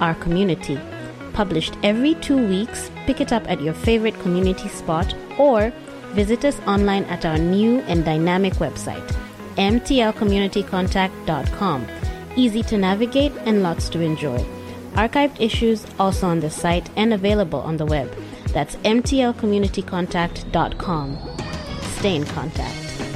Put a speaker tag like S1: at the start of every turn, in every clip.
S1: Our Community. Published every 2 weeks, pick it up at your favorite community spot or visit us online at our new and dynamic website, mtlcommunitycontact.com. Easy to navigate and lots to enjoy. Archived issues also on the site and available on the web. That's mtlcommunitycontact.com. Stay in contact.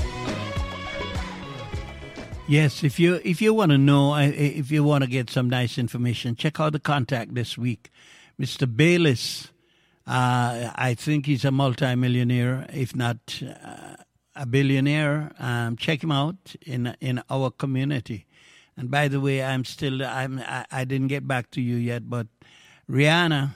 S2: Yes, if you want to know, if you want to get some nice information, check out the contact this week. Mr. Bayless, I think he's a multimillionaire, if not a billionaire. Check him out in our community. And by the way, I didn't get back to you yet, but Rihanna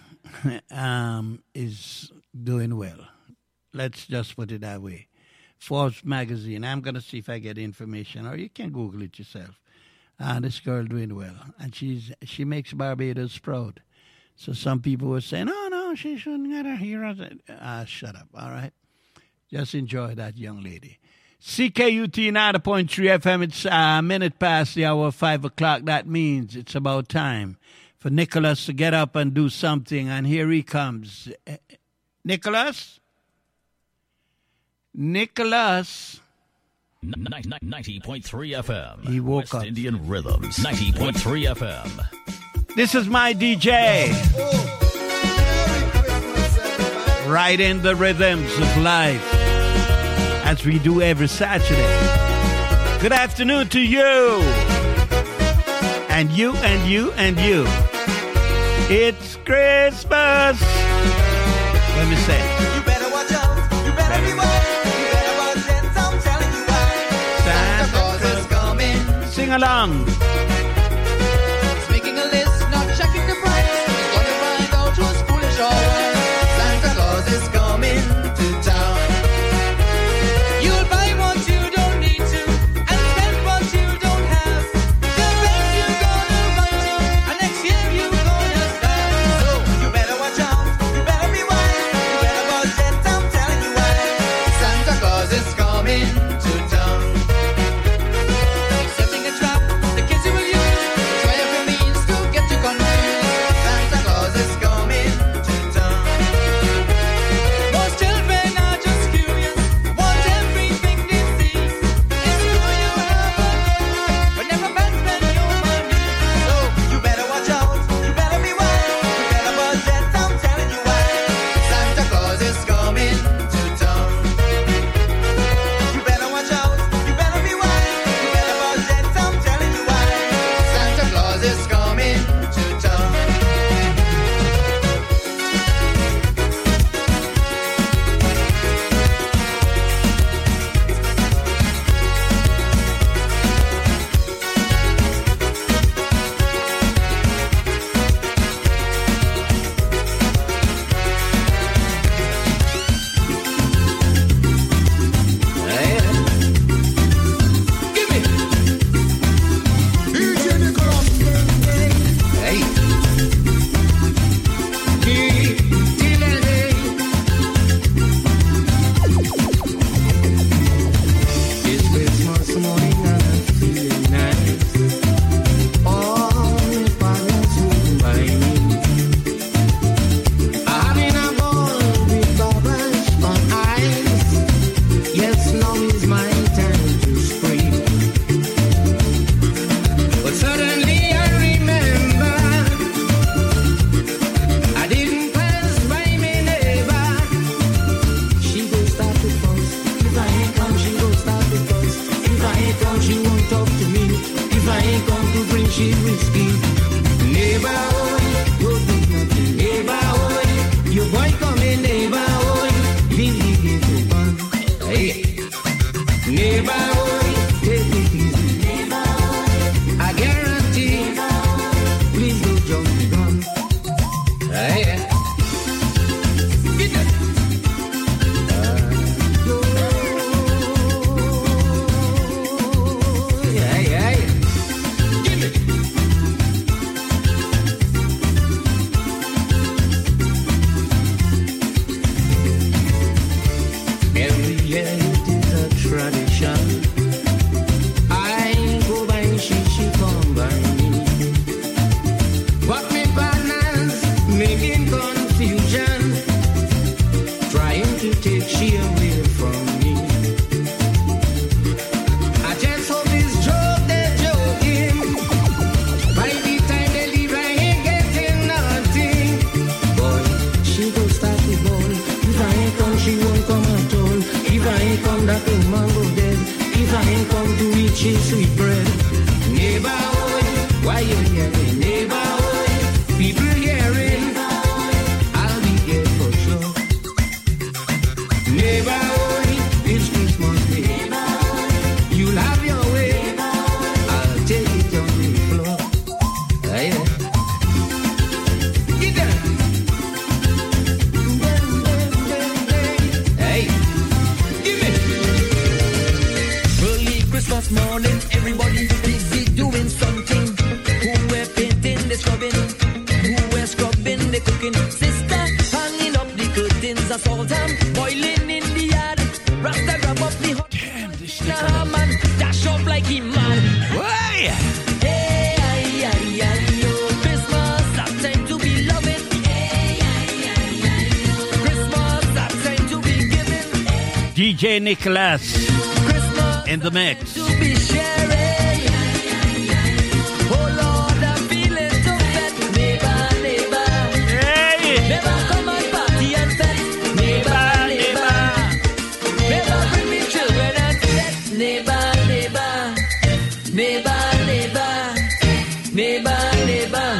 S2: is doing well. Let's just put it that way. Forbes magazine. I'm going to see if I get information, or you can Google it yourself. This girl doing well, and she makes Barbados proud. So some people were saying, "Oh no, she shouldn't get a hero." Shut up, all right? Just enjoy that young lady. CKUT 90.3 FM. It's a minute past the hour of 5 o'clock. That means it's about time for Nicholas to get up and do something. And here he comes. Nicholas?
S3: 90.3 FM.
S2: He woke
S3: West
S2: up.
S3: Indian Rhythms. 90.3 FM.
S2: This is my DJ. Right in the rhythms of life, as we do every Saturday. Good afternoon to you. And you, and you, and you. It's Christmas. Let me say it.
S4: You better watch out. You better be wise. You better watch it. I'm telling you why. Santa Claus is coming.
S2: Sing along.
S4: He's making a list, not checking the price. He's gonna find out who's foolish or wise. Santa Claus is coming to town. You'll buy what you don't need to and spend what you don't have. The best you're gonna run to, and next year you're gonna stand. So you better watch out. You better be wise. You better watch it. I'm telling you why. Santa Claus is coming to town. He's setting a trap. The kids who will use.
S5: making confusion, trying to take she away from me. I just hope it's joke they're joking. By the time they leave, I ain't getting nothing. Boy, she go start to ball. If I ain't come, she won't come at all. If I ain't come, that woman go dead. If I ain't come to eat his sweet bread. Neighborhood, why you hearing? Neighborhood, people hearing. I'll be here for sure. Neighborhood, it's Christmas Day. You'll have your way. I'll take it on the floor. Yeah. Get down. Hey, give me. Early Christmas morning, everybody busy doing something. Who were painting, they scrubbing. Who were scrubbing, they cooking. Sister hanging up the curtains. I saw them boiling in the yard. Rasta grab up the hot.
S2: Damn, this
S5: Nah, man, dash up like he man.
S2: Why?
S5: Hey, ay, ay, ay, oh, Christmas, that time to be loving. Hey, ay, ay, ay, oh, Christmas, that time to be giving.
S2: DJ Nicholas
S5: Christmas,
S2: in the mix.
S5: to be sharing. Oh Lord, I'm feeling so fat. Neighbor, neighbor,
S2: Hey!
S5: neighbor, come and party and fest. Neighbor, neighbor, neighbor, bring me children and set. Neighbor, neighbor, neighbor, neighbor, neighbor, neighbor.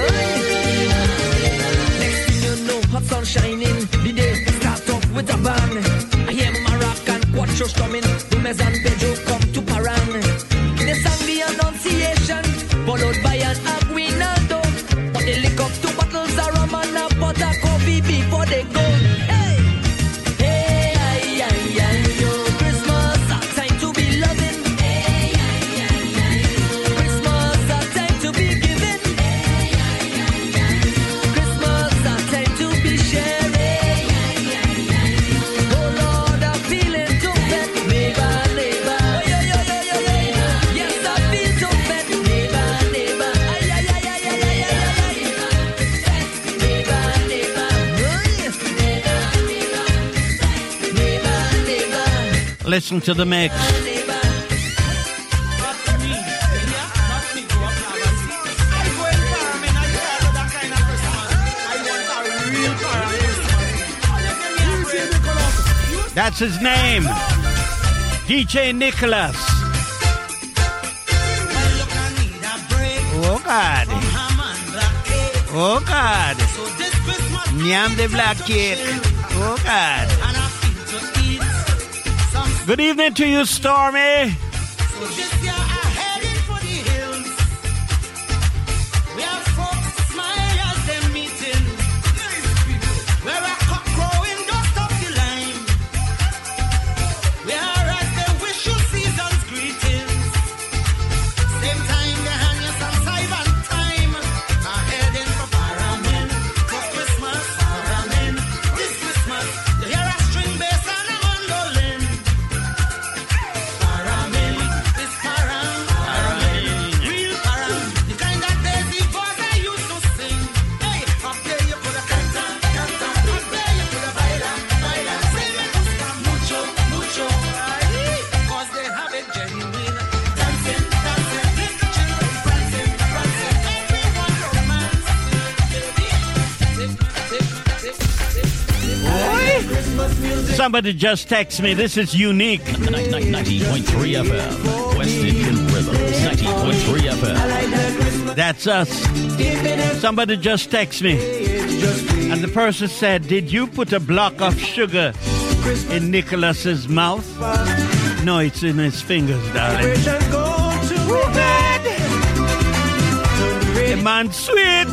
S5: Next thing you know, hot sun shining. The day start off with a bang. I hear Marac and Quattro strumming. Gomez and Pedro come to Paran. They sang the Annunciation, followed by an Aguinaldo. But they lick up 2 bottles of rum and a pot of coffee before they go. Hey, hey, ay, ay, ay, yo, Christmas, a time to be loving. Hey, ay, ay, ay, Christmas, a time to be giving. Hey, ay, ay, ay, Christmas, a time to be sharing. Hey, ay, ay, ay, oh Lord, I'm feeling too bad. Neighbor, neighbor, oh, yo, yo, yo, yo, yo, yo. Yes, I feel too bad. Neighbor, neighbor, ay, ay, ay, ay, ay, ay, ay, ay, ay. Neighbor, neighbor, neighbor, neighbor,
S2: Listen to the mix.
S5: neighbor.
S2: That's his name. DJ Nicholas. Oh God. Oh God. Nyam the black cake. Oh God. Good evening to you, Stormy. Somebody just text me. This is unique.
S3: 90.3 FM. West Indian Rhythms. 90.3 FM.
S2: That's us. Somebody just text me. And the person said, did you put a block of sugar in Nicholas's mouth? No, it's in his fingers, darling. The man's sweet.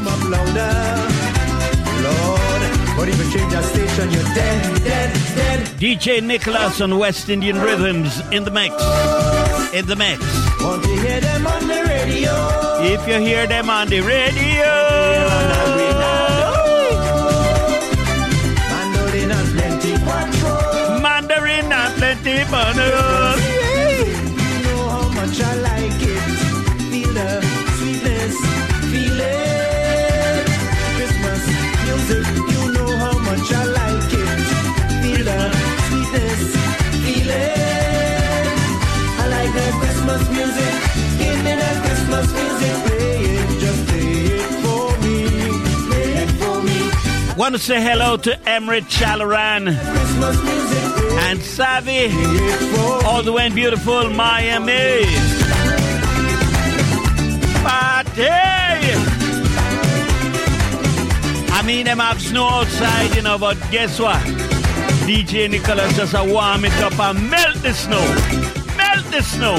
S5: But if you change your station, you're dead, dead, dead.
S2: DJ Nicholas on West Indian Rhythms in the mix. In the mix.
S5: Want to hear them on the radio?
S2: If you hear them on the radio.
S5: Mandarin and plenty quattro.
S2: Mandarin and plenty bananas.
S5: You know how much I like it. Feel the sweetness. Feel it. Christmas.
S2: Want to say hello to Emrit Chalaran and Savvy, all the way in beautiful Miami. Party! I mean, them have snow outside, you know, but guess what? DJ Nicholas just warm it up and melt the snow. Melt the snow.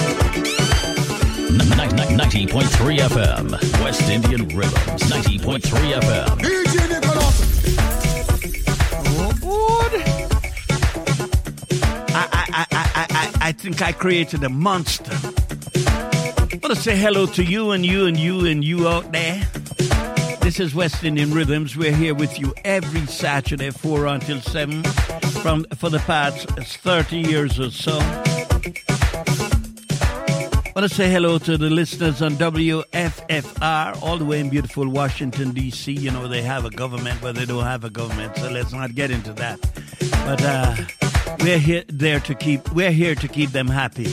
S3: 90.3 FM, West Indian Rhythms. 90.3 FM.
S6: DJ Nicholas.
S2: Oh, good. I think I created a monster. I want to say hello to you and you and you and you out there. This is West Indian Rhythms. We're here with you every Saturday, 4 until 7, for the past 30 years or so. I want to say hello to the listeners on WFFR, all the way in beautiful Washington, D.C. You know, they have a government, but they don't have a government, so let's not get into that. But we're here to keep them happy.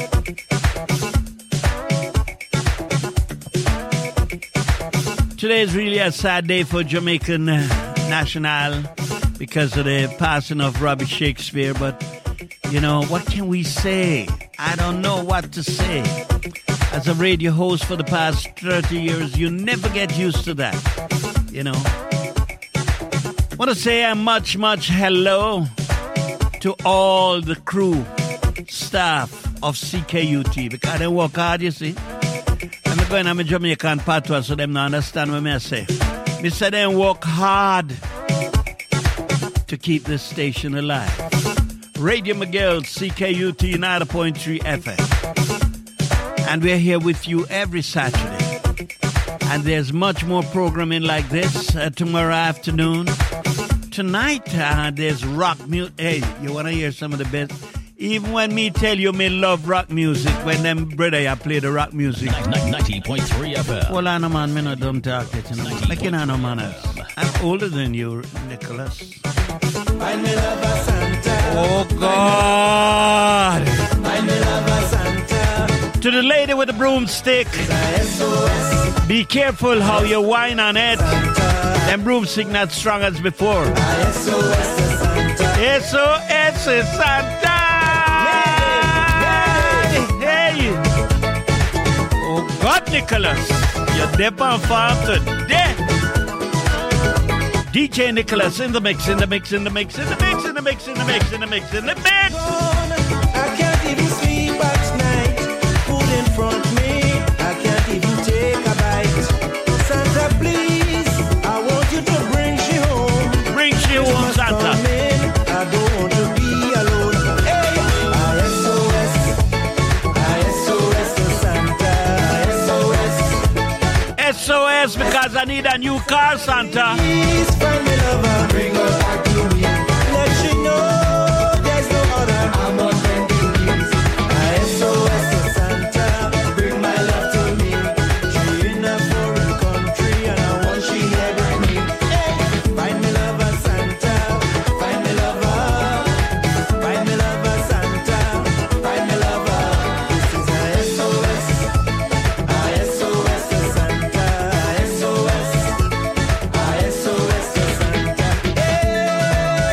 S2: Today is really a sad day for Jamaican National because of the passing of Robbie Shakespeare, but you know, what can we say? I don't know what to say. As a radio host for the past 30 years, you never get used to that, you know. I want to say a much hello to all the crew, staff of CKUT, because they work hard, you see. I'm going to Jamaican patois, so them not understand what I say. Me say they work hard to keep this station alive. Radio McGill, CKUT 90.3 FM. And we're here with you every Saturday. And there's much more programming like this tomorrow afternoon. Tonight, there's rock music. Hey, you want to hear some of the best? Even when me tell you me love rock music, when them brother I play the rock music.
S3: 90.3 FM.
S2: Well, I know, man, me not dumb talking tonight. Making I know manners. I'm older than you, Nicholas. Oh, God. To the lady with the broomstick, be careful how you whine on it. Them broomstick not strong as before. SOS Santa. Hey. Oh, God, Nicholas. You're deep on farm today. DJ Nicholas in the mix.
S6: I can't even sleep at night. Food in front of me, I can't even take a bite. Santa, please, I want you to bring she home.
S2: Bring she home, Santa.
S6: I don't want to be alone. Hey, SOS to Santa.
S2: SOS because I need a new car, Santa.
S6: Please find me lover, bring her back to me. Let she know there's no other. I'm on bending knees. SOS to Santa, bring my love to me. She in a foreign country and I want she here with me. Hey, find me lover, Santa. Find me lover. Find me lover, Santa. Find me lover. This is a SOS. SOS to Santa. SOS to Santa. Hey.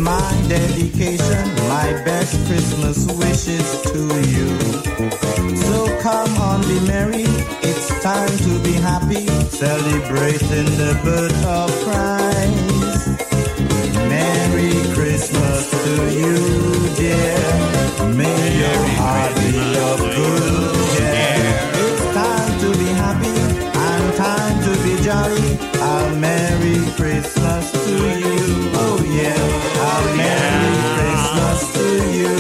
S6: my dedication, my best Christmas wishes to you. So come on, be merry, it's time to be happy, celebrating the birth of Christ. Merry Christmas to you, dear. May your heart be of good cheer. It's time to be happy and time to be jolly. A Merry Christmas to you. Oh yeah, a Merry Christmas to you.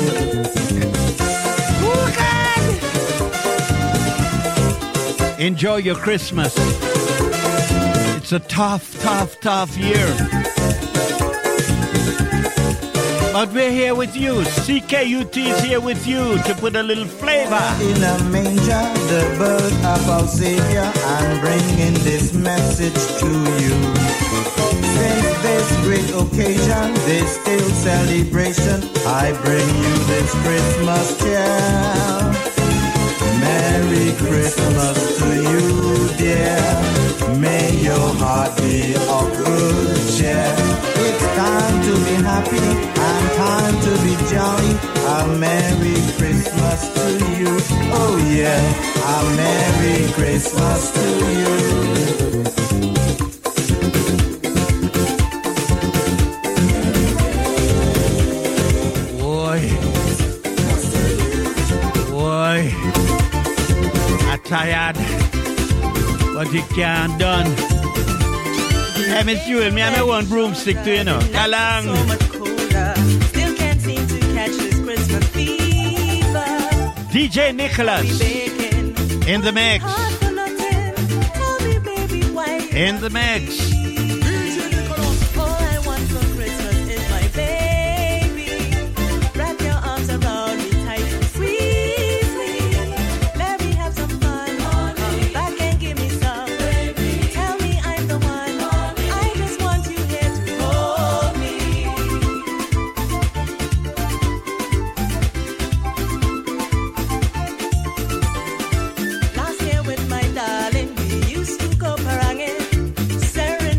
S2: Enjoy your Christmas. It's a tough year. But we're here with you. CKUT is here with you to put a little flavor.
S6: In a manger, the birth of our Savior, I'm bringing this message to you. Since this great occasion, this still celebration, I bring you this Christmas cheer. Merry Christmas to you, dear. May your heart be of good cheer. It's time to be happy and time to be jolly. A Merry Christmas to you. Oh yeah, a Merry Christmas to you.
S2: Boy, I'm tired, but it can't done. Hey, Miss Jewel, me and my one broomstick to you know. Kalang.
S7: So much colder. Still can't seem to catch this Christmas fever.
S2: DJ Nicholas in the mix. In the mix.
S7: All I want for Christmas is my baby. Wrap your arms around me tight and squeeze me. Let me have some fun. Come back and give me some. Tell me I'm the one. I just want you here to hold me. Last year with my darling, we used to go paranging,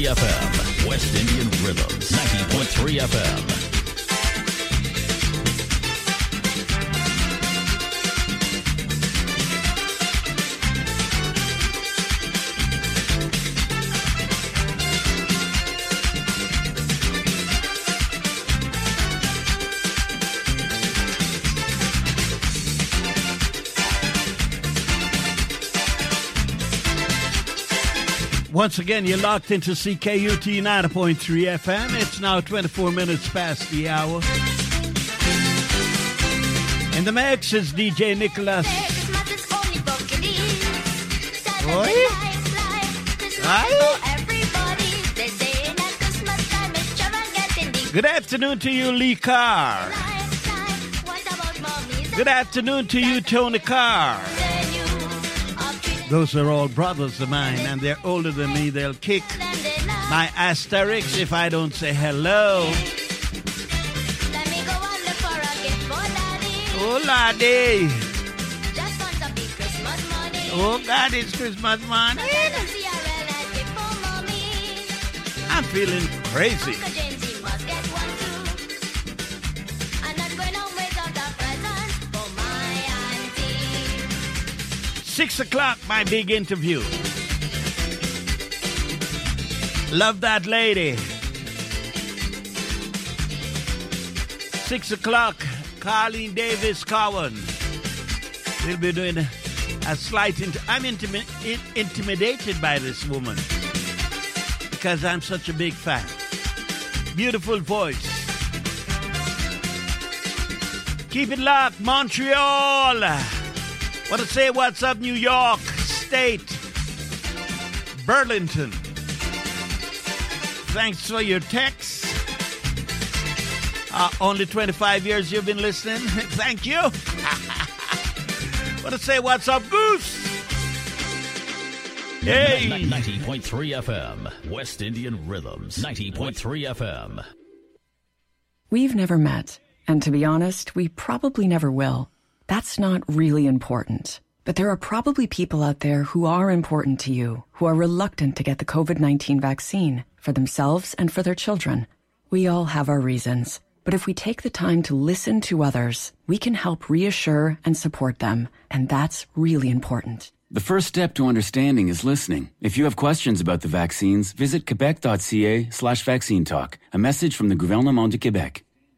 S3: FM. West Indian Rhythms. 90.3 FM.
S2: Once again, you're locked into CKUT 90.3 FM. It's now 24 minutes past the hour. In the mix is DJ Nicholas. Oi? Hi. Good afternoon to you, Lee Carr. Good afternoon to you, Tony Carr. Those are all brothers of mine, and they're older than me. They'll kick my asterisks if I don't say hello. Oh, laddie. Oh, God, it's Christmas morning. I'm feeling crazy. Six o'clock, my big interview. Love that lady. 6 o'clock, Colleen Davis Cowan. We'll be doing a slight... I'm intimidated by this woman because I'm such a big fan. Beautiful voice. Keep it locked, Montreal. Want to say what's up, New York State, Burlington. Thanks for your texts. Only 25 years you've been listening. Thank you. Want to say what's up, Goose? Hey.
S3: 90.3 FM. West Indian Rhythms. 90.3 FM.
S8: We've never met, and to be honest, we probably never will. That's not really important. But there are probably people out there who are important to you, who are reluctant to get the COVID-19 vaccine for themselves and for their children. We all have our reasons. But if we take the time to listen to others, we can help reassure and support them. And that's really important.
S9: The first step to understanding is listening. If you have questions about the vaccines, visit quebec.ca/vaccine talk. A message from the Gouvernement du Québec.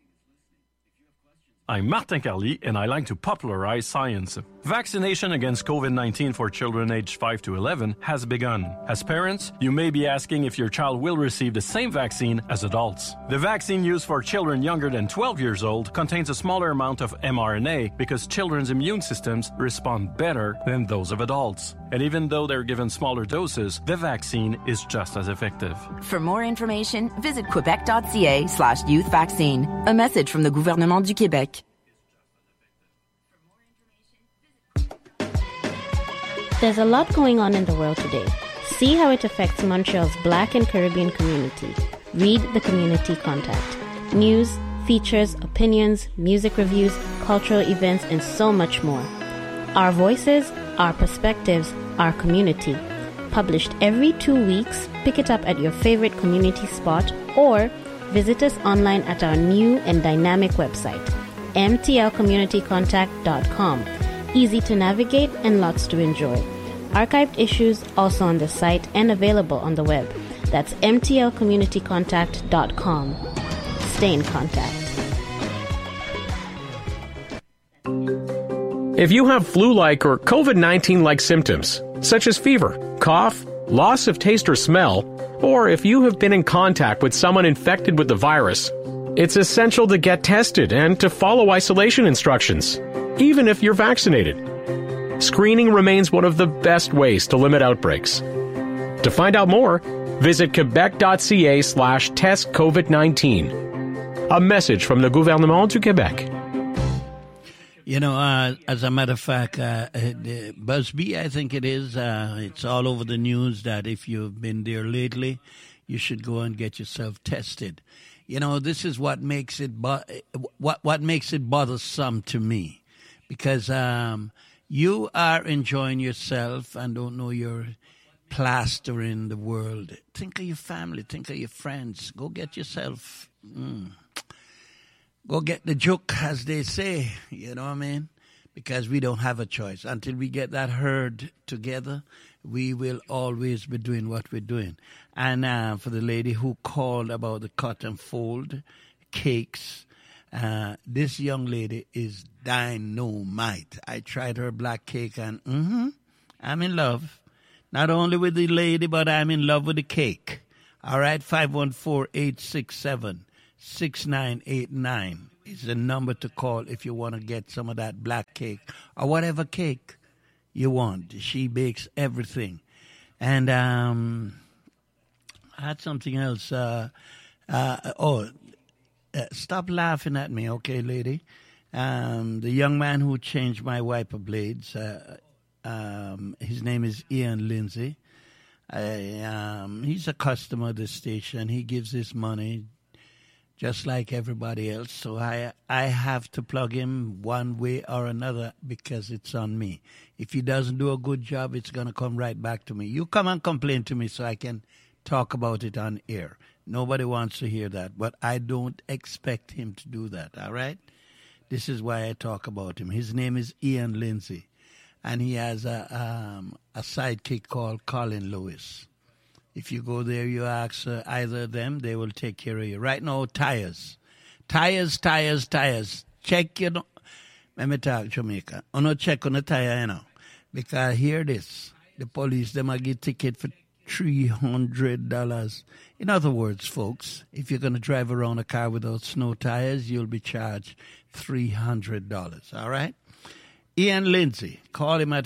S10: I'm Martin Carly, and I like to popularize science. Vaccination against COVID-19 for children aged 5 to 11 has begun. As parents, you may be asking if your child will receive the same vaccine as adults. The vaccine used for children younger than 12 years old contains a smaller amount of mRNA because children's immune systems respond better than those of adults. And even though they're given smaller doses, the vaccine is just as effective.
S11: For more information, visit quebec.ca/youth vaccine. A message from the Gouvernement du Québec.
S1: There's a lot going on in the world today. See how it affects Montreal's Black and Caribbean community. Read the Community Contact. News, features, opinions, music reviews, cultural events, and so much more. Our voices, our perspectives, our community. Published every 2 weeks, pick it up at your favorite community spot or visit us online at our new and dynamic website, mtlcommunitycontact.com. Easy to navigate and lots to enjoy. Archived issues also on the site and available on the web. That's mtlcommunitycontact.com. Stay in contact.
S12: If you have flu-like or COVID-19-like symptoms, such as fever, cough, loss of taste or smell, or if you have been in contact with someone infected with the virus, it's essential to get tested and to follow isolation instructions, even if you're vaccinated. Screening remains one of the best ways to limit outbreaks. To find out more, visit quebec.ca/testcovid19. A message from the Gouvernement du Québec.
S2: You know, as a matter of fact, Busby, I think it is, it's all over the news that if you've been there lately, you should go and get yourself tested. You know, this is what makes it what makes it bothersome to me, because you are enjoying yourself and don't know you're plastering the world. Think of your family. Think of your friends. Go get yourself. Go get the joke, as they say. You know what I mean? Because we don't have a choice. Until we get that herd together, we will always be doing what we're doing. And for the lady who called about the cut and fold cakes, this young lady is dynamite. I tried her black cake and I'm in love. Not only with the lady, but I'm in love with the cake. All right, 514-867-6989 is the number to call if you want to get some of that black cake or whatever cake you want. She bakes everything. And I had something else. Stop laughing at me, okay, lady? The young man who changed my wiper blades, his name is Ian Lindsay. He's a customer of the station. He gives his money just like everybody else. So I have to plug him one way or another because it's on me. If he doesn't do a good job, it's going to come right back to me. You come and complain to me so I can talk about it on air. Nobody wants to hear that, but I don't expect him to do that, all right? This is why I talk about him. His name is Ian Lindsay, and he has a sidekick called Colin Lewis. If you go there, you ask either of them, they will take care of you. Right now, tires. Check your... Let me talk Jamaica. I don't check on the tire, you know. Because hear this. The police, they might get ticket for $300. In other words, folks, if you're going to drive around a car without snow tires, you'll be charged $300. All right? Ian Lindsay, call him at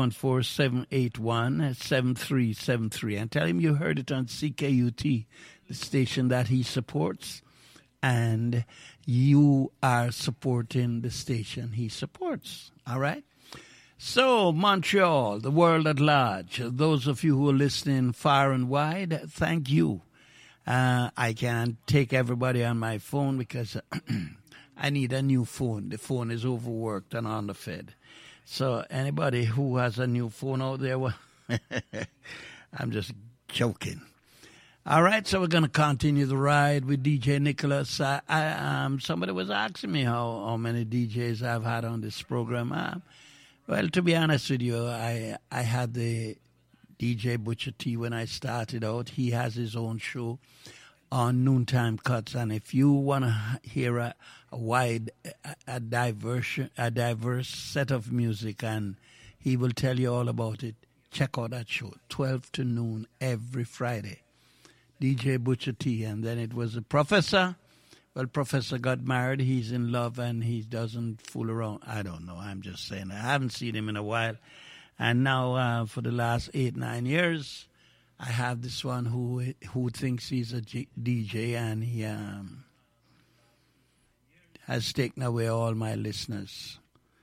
S2: 514-781-7373 and tell him you heard it on CKUT, the station that he supports, and you are supporting the station he supports. All right? So, Montreal, the world at large, those of you who are listening far and wide, thank you. I can't take everybody on my phone because I need a new phone. The phone is overworked and underfed. So anybody who has a new phone out there, well, I'm just joking. All right, so we're going to continue the ride with DJ Nicholas. Somebody was asking me how many DJs I've had on this program. Well, to be honest with you, I had the DJ Butcher T when I started out. He has his own show on Noontime Cuts, and if you want to hear a diverse set of music, and he will tell you all about it, check out that show, 12 to noon every Friday. DJ Butcher T, and then it was a Professor. Well, Professor got married. He's in love, and he doesn't fool around. I don't know. I'm just saying. I haven't seen him in a while. And now, for the last 8-9 years, I have this one who thinks he's a DJ, and he has taken away all my listeners.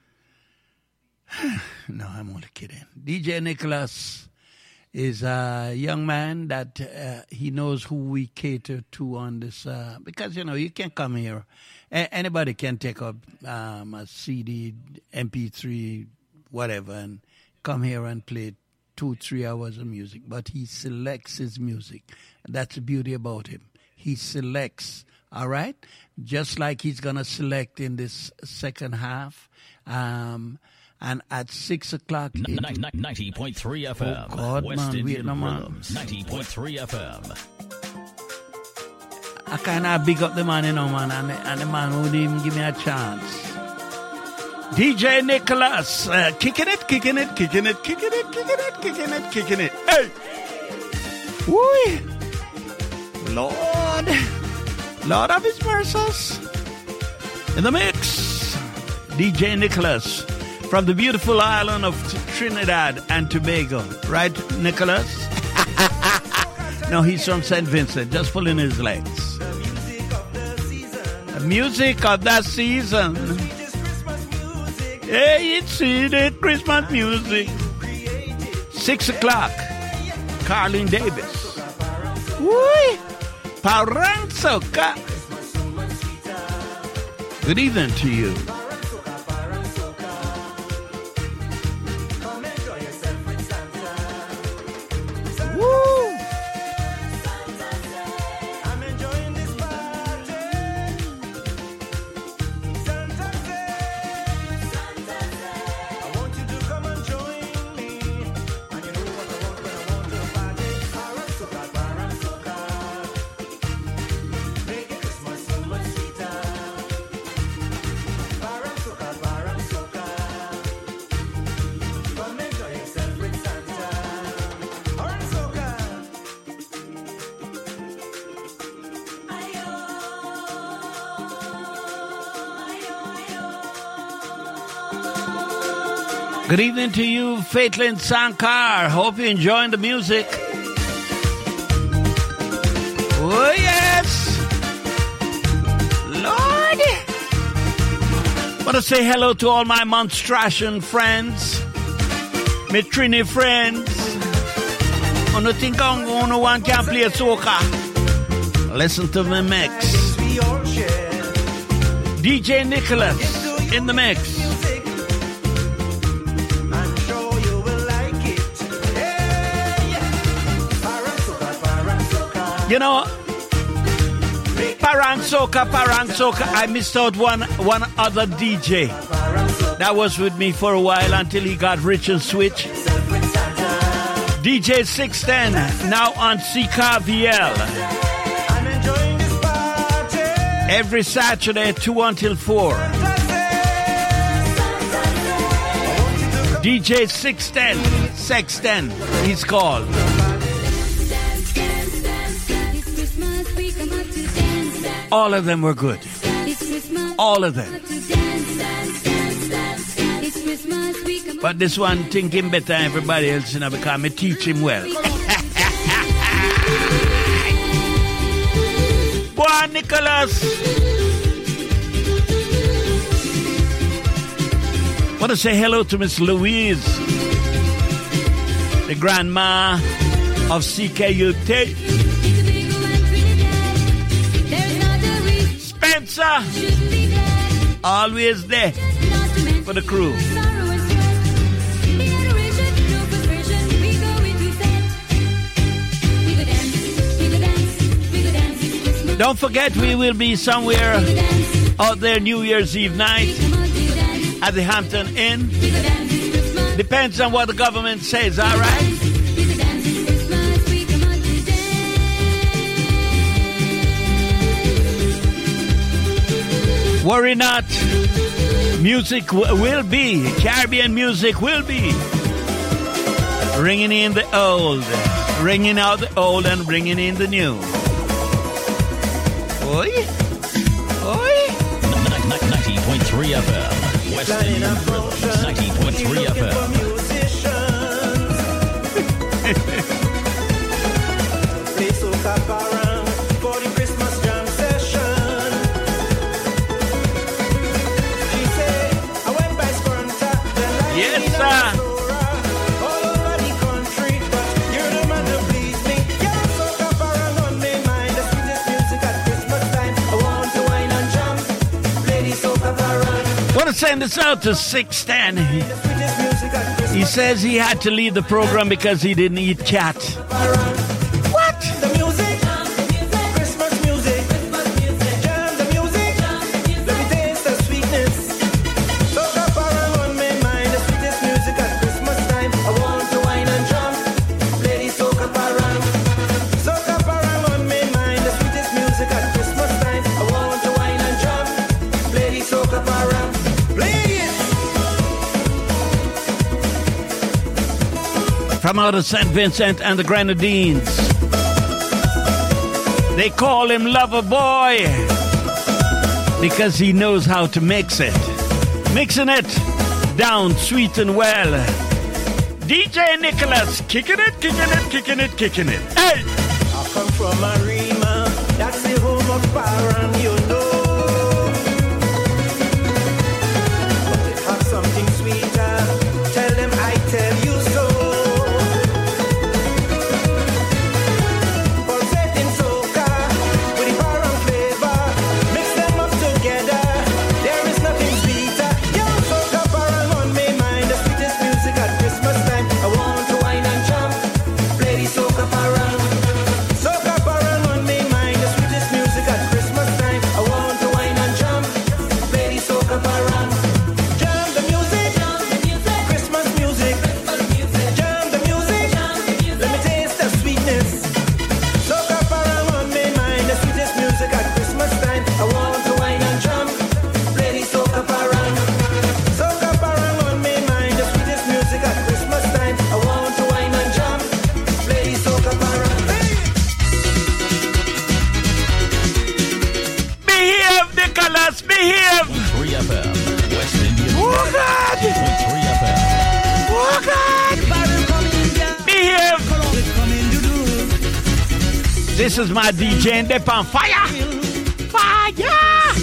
S2: No, I'm only kidding. DJ Nicholas is a young man that he knows who we cater to on this, because, you know, you can come here. Anybody can take up a CD, MP3, whatever, and come here and play 2-3 hours of music. But he selects his music. That's the beauty about him. He selects, all right? Just like he's going to select in this second half. And at 6 o'clock...
S3: 90.3 FM.
S2: Oh, God,
S3: West
S2: man,
S3: Indian
S2: wait, man.
S3: Rhythms. 90.3 FM.
S2: I cannot big up the man, you know, man. And the man wouldn't even give me a chance. DJ Nicholas. Kicking it. Hey! Woo! Lord of his mercies. In the mix. DJ Nicholas. From the beautiful island of Trinidad and Tobago. Right, Nicholas? No, he's from St. Vincent, just pulling his legs. The music of that season. Hey, it's the Christmas music. 6 o'clock. Carlene Davis. Woo! Paransoka. Good evening to you. Good evening to you, Faitlin Sankar. Hope you're enjoying the music. Oh, yes. Lord. Want to say hello to all my Monstration friends, my Trini friends. On the think on one can play soca. Listen to the mix. DJ Nicholas in the mix. You know, Parang Soca, I missed out one other DJ that was with me for a while until he got rich and switch. DJ 610, now on CKVL. Every Saturday, 2 until 4. DJ 610, Sexton, he's called. All of them were good. All of them. But this one thinking better than everybody else, you know, because I teach him well. Boy, Nicholas. Want to say hello to Miss Louise, the grandma of CKUT. Spencer, always there for the crew. Don't forget, we will be somewhere out there New Year's Eve night at the Hampton Inn. Depends on what the government says, all right? Worry not. Music will be, Caribbean music will be ringing in the old, ringing out the old and bringing in the new. Oi, oi.
S3: 90.3 FM. West Indian Rhythms. 90.3 FM.
S2: Yes, sir. Want to send this out to 610. He says he had to leave the program because he didn't eat cat. What? The music, Christmas music, jam the music, let me taste the sweetness. Soca Parang on my mind, the sweetest music at Christmas time. I want to wine and jump, play the Soca Parang. Soca Parang on my mind, the sweetest music at Christmas time. I want to wine and jump, play the Soca Parang. From out of St. Vincent and the Grenadines. They call him Lover Boy because he knows how to mix it. Mixing it down sweet and well. DJ Nicholas, kicking it, kicking it, kicking it, kicking it. Hey! I come from Arima, that's the home of Parang, you know. But they have something sweeter, tell them I tell you so. This is my DJ and they're on fire. Fire.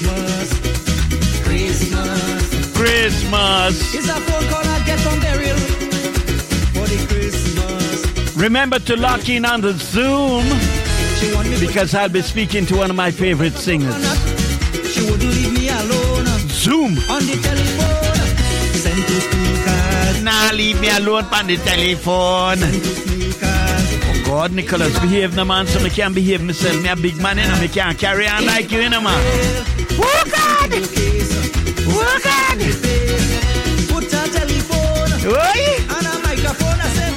S2: Christmas.
S5: It's a phone call I get from Daryl for the Christmas.
S2: Remember to lock in on the Zoom because I'll be speaking to one of my favorite singers.
S5: She wouldn't leave me alone.
S2: Zoom.
S5: On the telephone. Send to speakers.
S2: Nah, leave me alone on the telephone.
S5: Send to speakers.
S2: Oh God, Nicholas, behave no man, so I can't behave myself. Me a big man, you know, I can't carry on like you, you know, man. Oh God! Oh God!
S5: Put a telephone.
S2: Oi!
S5: And a microphone. I say,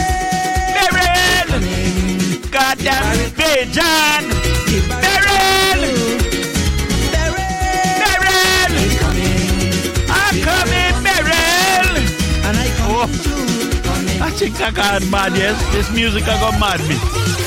S2: Beryl! Goddamn Bejan! Beryl! I'm coming, Beryl!
S5: And I come
S2: I think I got mad, yes. This music I got mad me.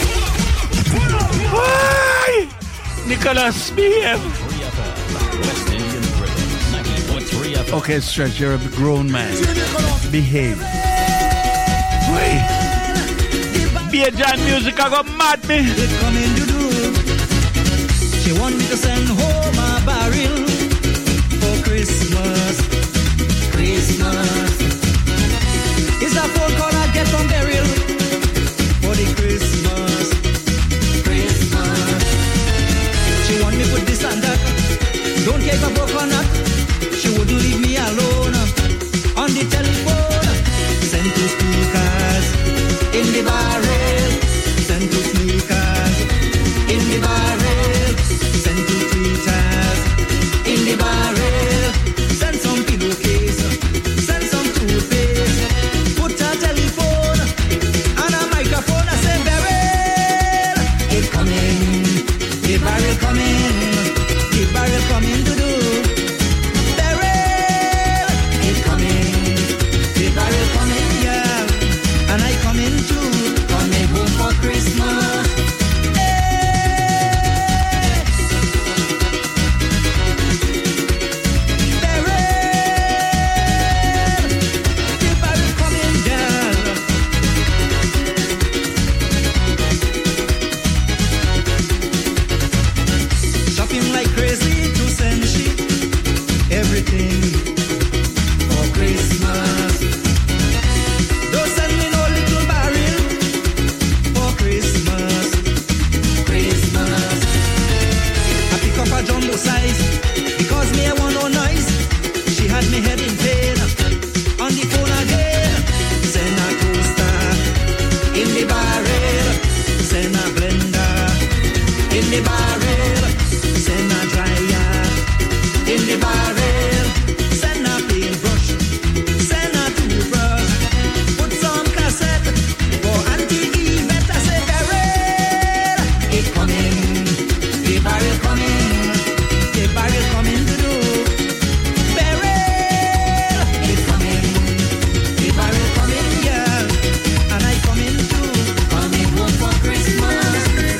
S2: Why? Nicholas, behave.
S3: West Indian Rhythms, 90.3 FM.
S2: Okay, Stretch, you're a grown man. Behave. Wait. Bejan music I got mad me.
S5: coming to do. She want me to send home a barrel for Christmas. Christmas. It's a phone call I get from Daryl for the Christmas. Christmas. She want me to put this and that. Don't care if I broke or not. She wouldn't leave me alone. On the telephone. Send to speakers. In the barrel. Send to speakers. In the barrel. Send to tweeters. In the barrel. Send some pillowcase. Send some toothpaste. Put a telephone and a microphone. I say, barrel. It's coming. The barrel coming. The barrel coming to do. Barrel. It's coming. The barrel coming, yeah. And I coming too. Coming home for Christmas. Shopping like crazy to send she everything for Christmas. Don't send me no little barrel for Christmas. Christmas. I pick up a jumbo size because me I want no noise. She had me head in pain. On the phone again. Send a toaster in the barrel. Send a blender in the barrel. Send a dryer in the barrel. Send a paintbrush. Send a toothbrush. Put some cassette for Auntie Yvette. I say barrel. It coming. The barrel coming. The barrel coming to do. Barrel. It coming. The barrel coming, yeah. And I coming too. Coming home for Christmas.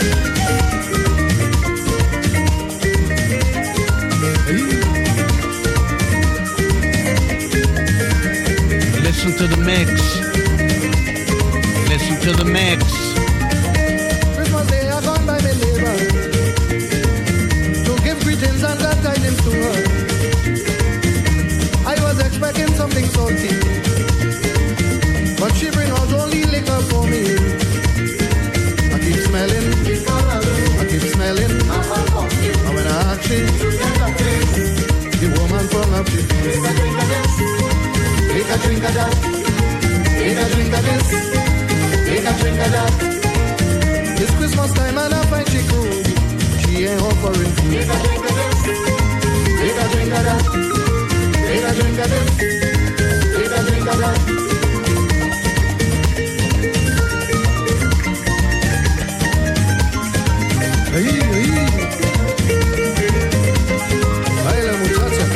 S2: Listen to the mix. Listen to the mix.
S6: Christmas Day I gone by my neighbor to give greetings and glad tidings to her. I was expecting something salty, but she bring out only liquor for me. I keep smelling, I keep smelling, and when I ask she, the woman from up she take a drink of that, take a drink of this, take a drink of that. It's Christmas time and I find she cool. She ain't offering food. Take a drink of this, take a drink of that, take a drink of this, take a drink of that. Baila muchacha.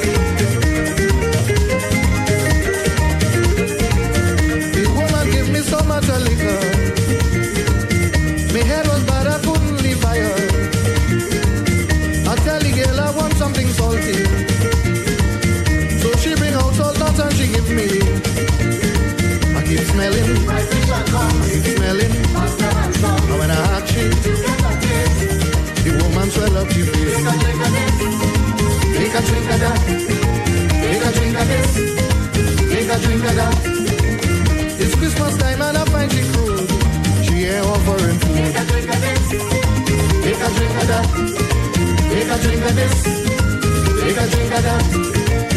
S6: The woman gave me so much liquor. My head was bad, I couldn't leave by her. I tell the girl I want something salty. So she bring out salt nuts and she give me. I keep smelling, I keep smelling. And when I ask she, up your face. Take a drink of this. Take a drink of that. Take a drink of this. Take a drink of that. It's Christmas time and I find she crude. She ain't offering food. Take a drink of this. Take a drink of that. Take a drink of this. Take a drink of that.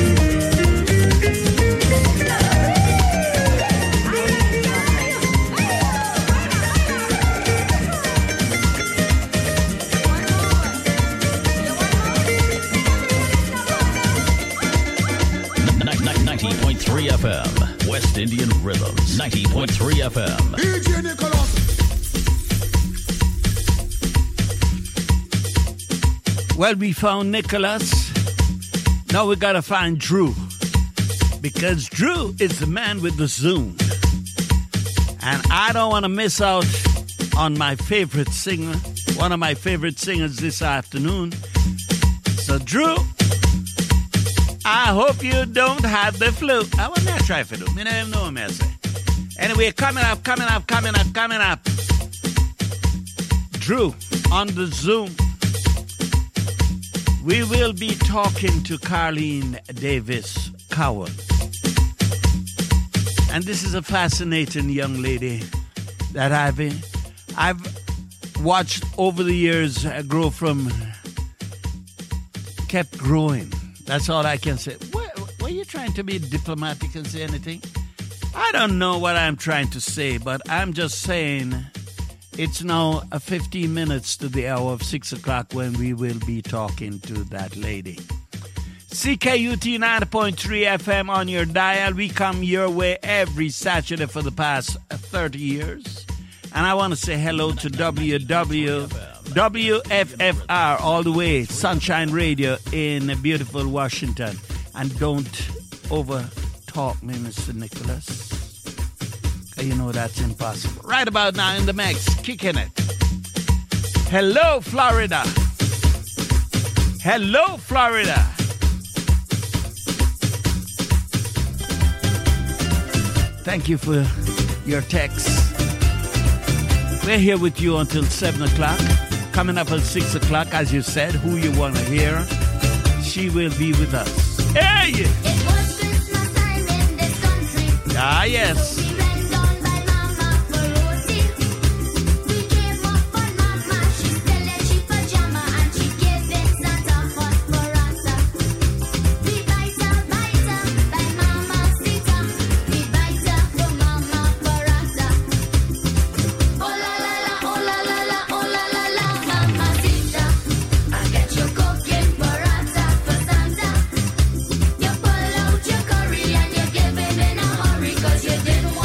S3: 90.3 FM, West Indian Rhythms. 90.3 FM.
S6: DJ Nicholas.
S2: Well, we found Nicholas. Now we gotta find Drew. Because Drew is the man with the Zoom. And I don't want to miss out on my favorite singer. One of my favorite singers this afternoon. So, Drew, I hope you don't have the flu. I want to try for it. I don't know what I say. Anyway, coming up. Drew, on the Zoom, we will be talking to Carleen Davis Cowell. And this is a fascinating young lady that I've watched over the years kept growing. That's all I can say. Were you trying to be diplomatic and say anything? I don't know what I'm trying to say, but I'm just saying it's now 15 minutes to the hour of 6 o'clock when we will be talking to that lady. CKUT 90.3 FM on your dial. We come your way every Saturday for the past 30 years. And I want to say hello to WFFR all the way, Sunshine Radio in beautiful Washington. And don't over-talk me, Mr. Nicholas. You know that's impossible. Right about now in the mix, kicking it. Hello, Florida. Hello, Florida. Thank you for your text. We're here with you until 7 o'clock. Coming up at 6 o'clock, as you said, who you want to hear, she will be with us. Hey! It was Christmas time in this country. Ah, yes. We went on by Mama for roti. We came up on Mama. She still in she pajama and she gave it Santa Phosphorata. We bite her by Mama Sita. We bite her for Mama Parata. Oh la la la, oh la la la, oh la la la, Mama Sita. I get your cooking Parata for Santa. You pull out your curry and you give him in a hurry 'cause you didn't want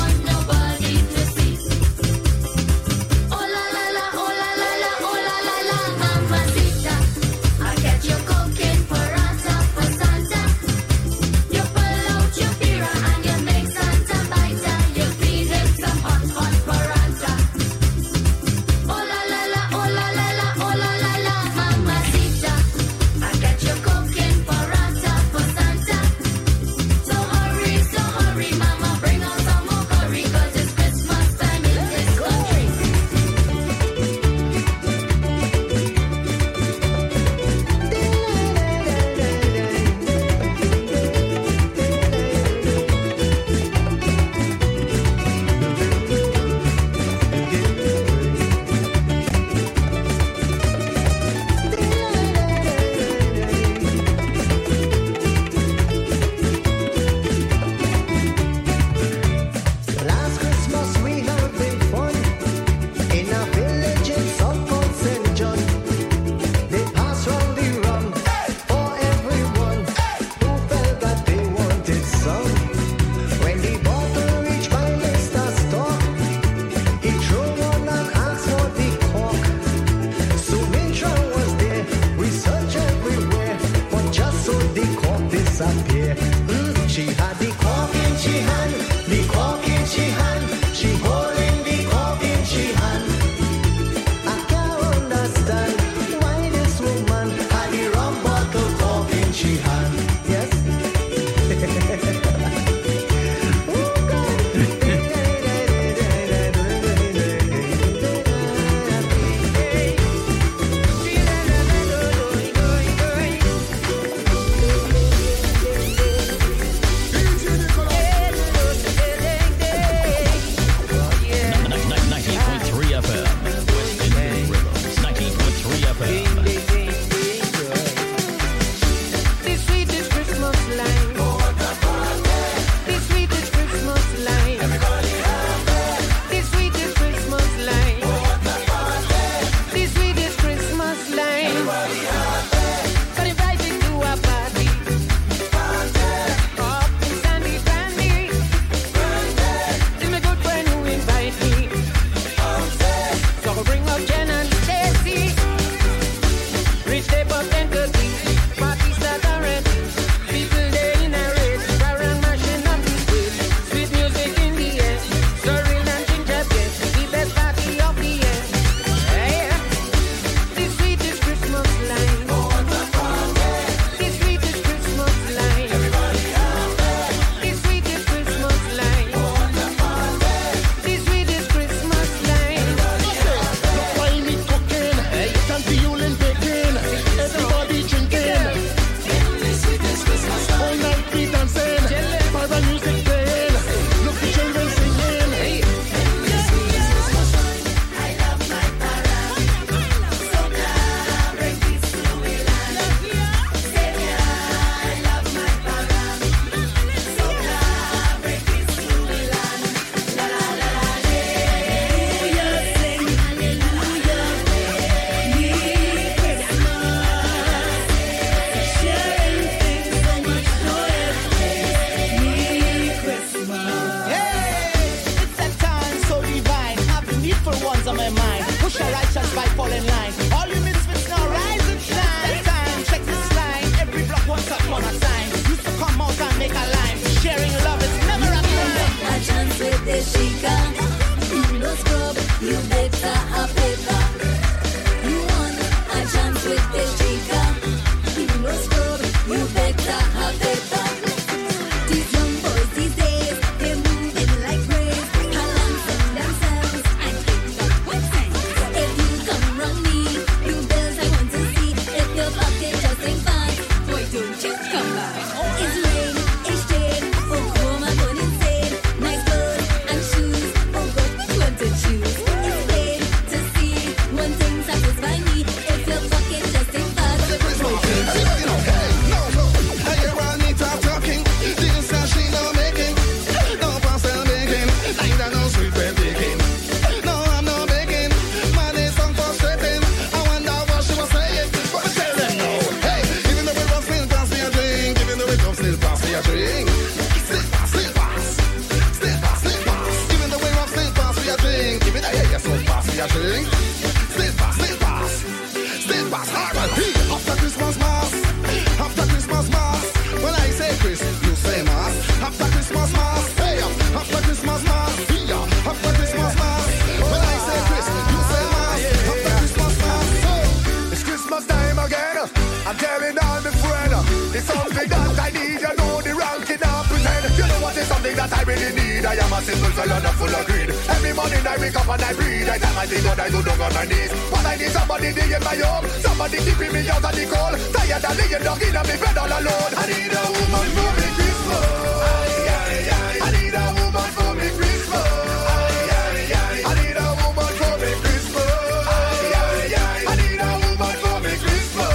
S13: will say you're not full of greed. Every morning I wake up and I breathe. I tell my thing God I go down on my knees. But I need somebody there in my home. Somebody keeping me out of the cold. Tired of laying down in my bed all alone. I need a woman for me Christmas. I need a woman for me Christmas. I need a woman for me Christmas. I need a woman for me Christmas.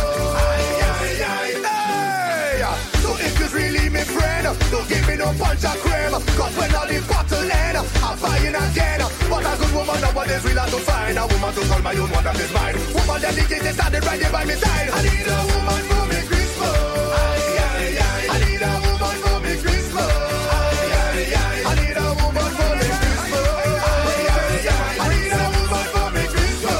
S13: Hey, so if you really me friend, don't give me no punch or cream. Cause when all this battle end, I'm buying again. But a good woman nowadays will have to find a woman to call my own one that is mine. Woman dedicated, standing right there by my side. I need a woman for me Christmas. I need a woman for me Christmas. I need a woman for me Christmas. I need a woman for me Christmas.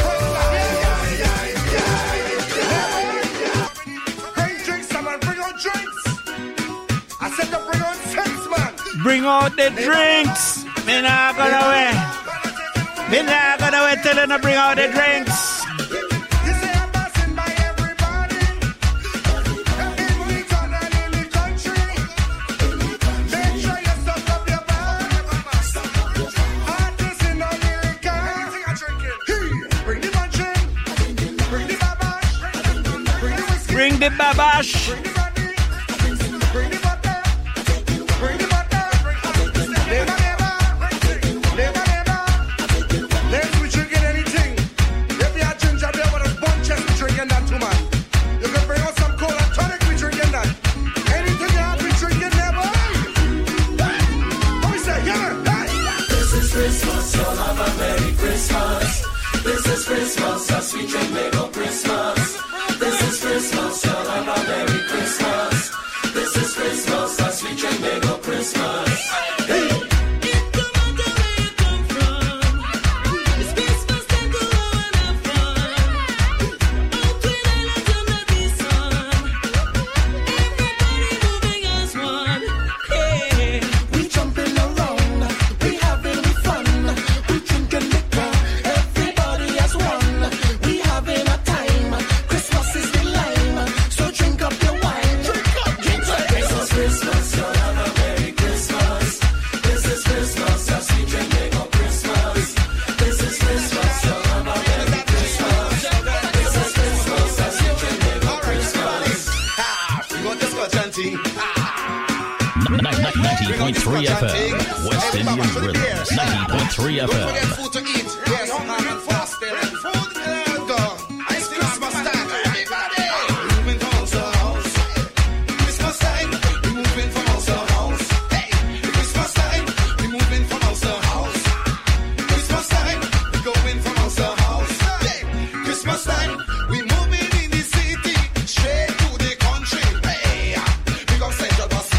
S13: Bring drinks, someone bring out drinks. I said to bring out sex, man.
S2: Bring out the drinks. Me not gonna wait. Me not gonna wait till you bring out the drinks. Bring the babash.
S13: Bring the butter. Bring the butter. Never. Let's be drinking anything. If you have ginger beer with a bunch, just be drinking that too, man. You can bring out some cola tonic, we drinking that. Anything you have, we drinking never. What we say, yeah, man.
S6: This is Christmas, so have a Merry Christmas. This is Christmas, a sweet drink made of Christmas. This is Christmas, y'all have a Merry Christmas. This is Christmas, a sweet drink made of Christmas. Hey.
S3: FM, West Indian Rhythms, 90.3 FM.
S13: Don't forget food to eat. Yes, I'm in fasting and food. It's Christmas time. Everybody, we're moving from house to house. Christmas time, we're moving from house to house. Hey, Christmas time, we're moving from house to house. Christmas time, we're going from house to house. Hey, Christmas time, we're moving in the city, straight to the country. Hey, because Central Bossy.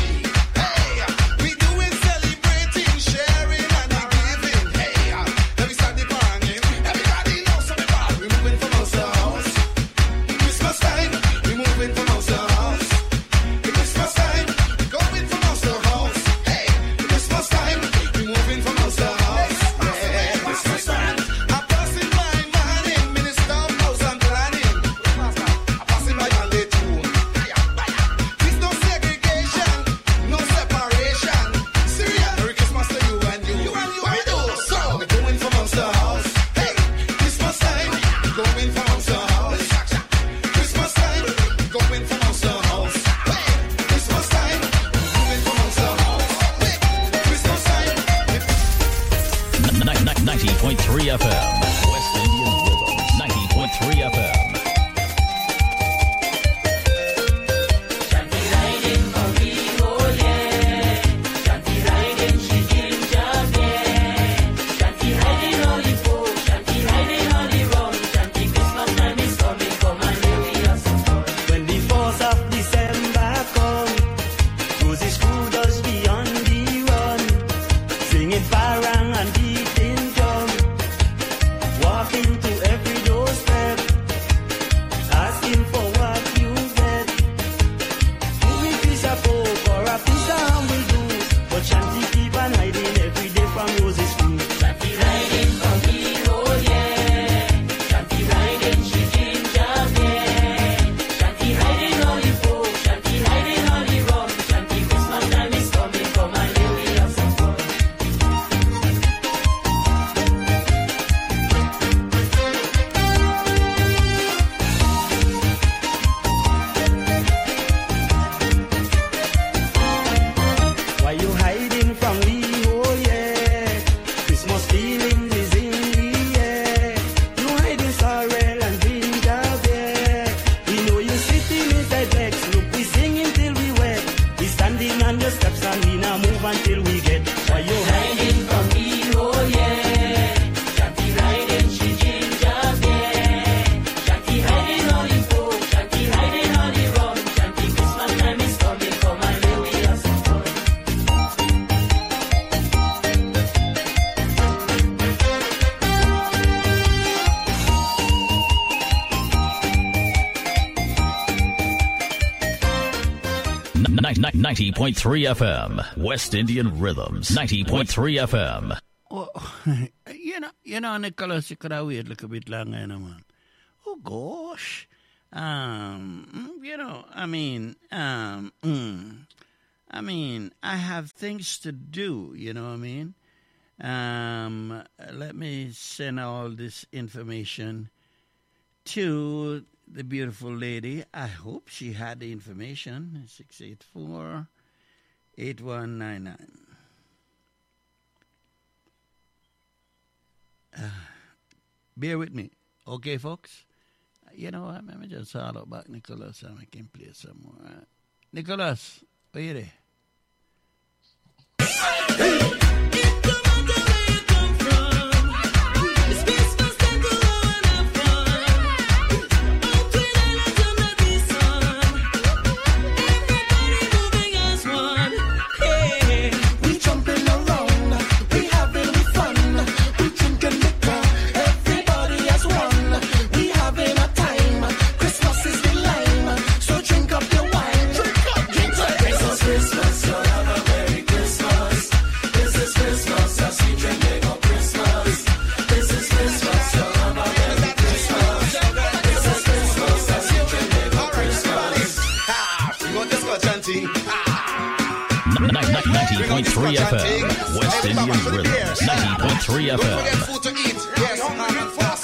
S3: 90.3 FM. West Indian Rhythms. 90.3 FM.
S2: Oh, you know, Nicholas, you could have waited a little bit longer, man. Oh gosh. You know, I mean, I have things to do, you know what I mean? Let me send all this information to the beautiful lady. I hope she had the information. 684-8199. Bear with me. Okay, folks? You know what? Let me just follow back Nicholas and I can play some more. Nicholas, are you there?
S3: chanting. 90.3 FM, West Indian Rhythms. 90.3 FM.
S13: Don't forget food to eat. Yes,